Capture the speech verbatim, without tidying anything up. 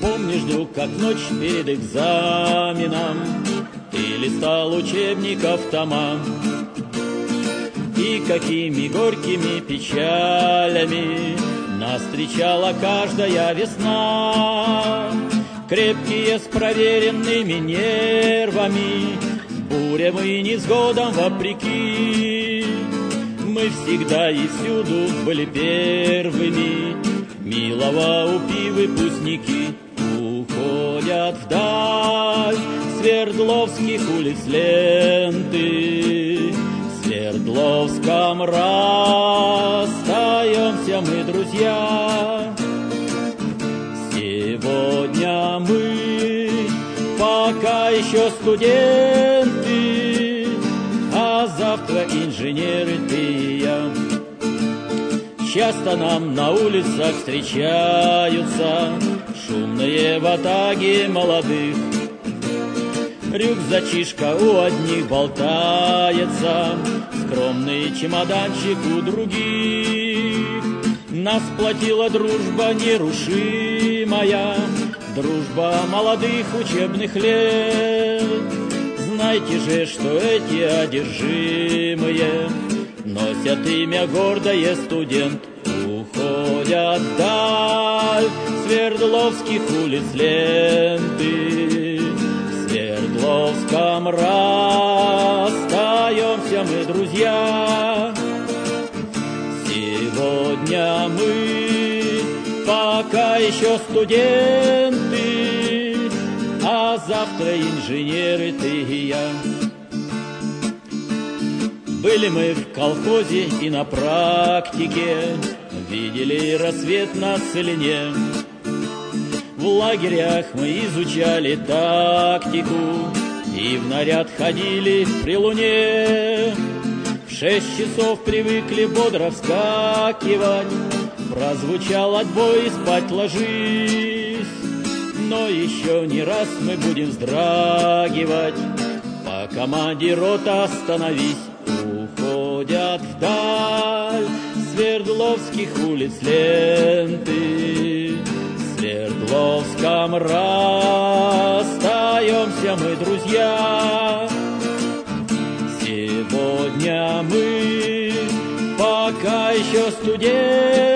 Помнишь, друг, как ночь перед экзаменом ты листал учебников тома, и какими горькими печалями нас встречала каждая весна. Крепкие с проверенными нервами, бурям и невзгодам вопреки, мы всегда и всюду были первыми. Милого упи выпускники уходят вдаль Свердловских улиц ленты. В Свердловском расстаемся мы, друзья. Сегодня мы пока еще студенты, а завтра инженеры ты и я. Часто нам на улицах встречаются шумные ватаги молодых. Рюкзачишка у одних болтается, скромный чемоданчик у других. Нас сплотила дружба нерушимая, дружба молодых учебных лет. Знайте же, что эти одержимые носят имя гордое студент. Уходят вдаль Свердловских улиц ленты. В Свердловском расстаемся мы, друзья. Сегодня мы пока еще студенты, а завтра инженеры ты и я. Были мы в колхозе и на практике, видели рассвет на целине. В лагерях мы изучали тактику и в наряд ходили при луне. В шесть часов привыкли бодро вскакивать, прозвучал отбой и спать ложись. Но еще не раз мы будем вздрагивать по команде рота остановись. Уходят вдаль Свердловских улиц ленты. В Свердловском расстаемся мы, друзья. Сегодня мы пока еще студенты,